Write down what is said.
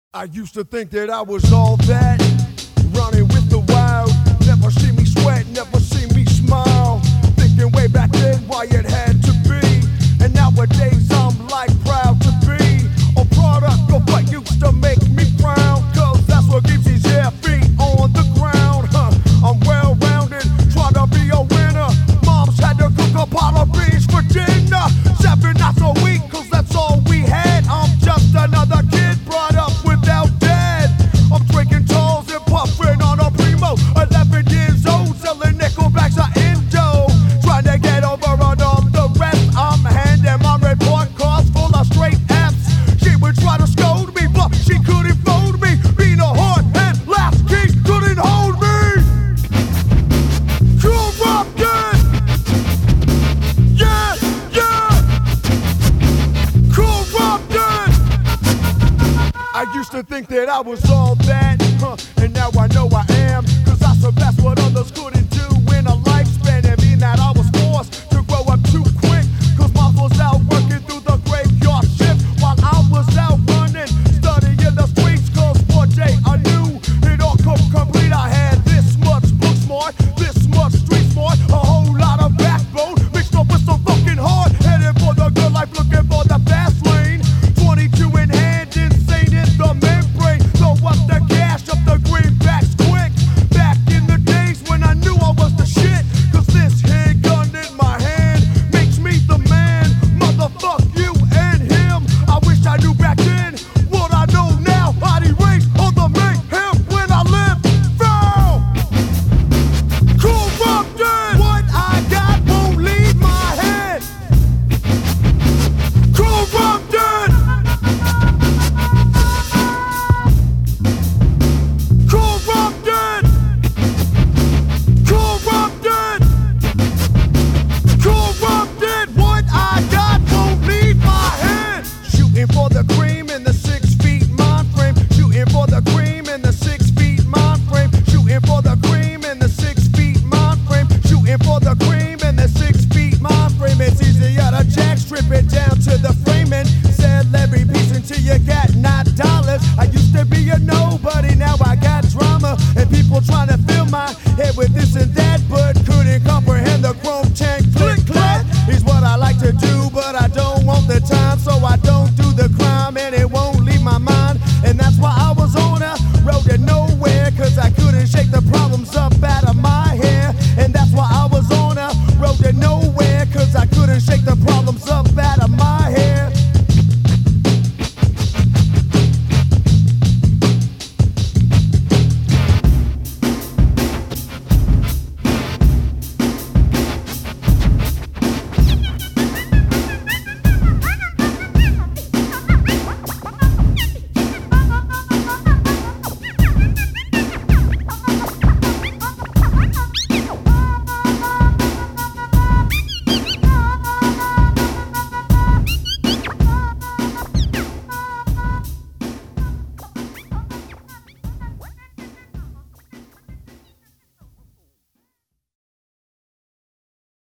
I used to think that I was all that, running with the wild. Never see me sweat, never see me smile. Thinking way back then why it had to be. And nowadays I'm like proud to be a product of what used to make me proud. Cause that's what keeps these bare feet on the ground. I'm well rounded, trying to be a winner. Moms had to cook a pot of beans for dinner. 7 nights a week, cause that's all we had. I'm just another kid brought up without dad. I'm drinking tolls and puffing on a primo. 11 years old, selling nickelbacks of Indo. Trying to get over on all the rest. I'm handing my report cards full of straight F's. She would try to scold me, but she couldn't fold me. Being a hard head, last key couldn't hold me. Corrupted! Yeah, yeah! Corrupted! I used to think that I was all that, and now I know I am. Cause I surpassed what others couldn't do in a lifespan, and mean that I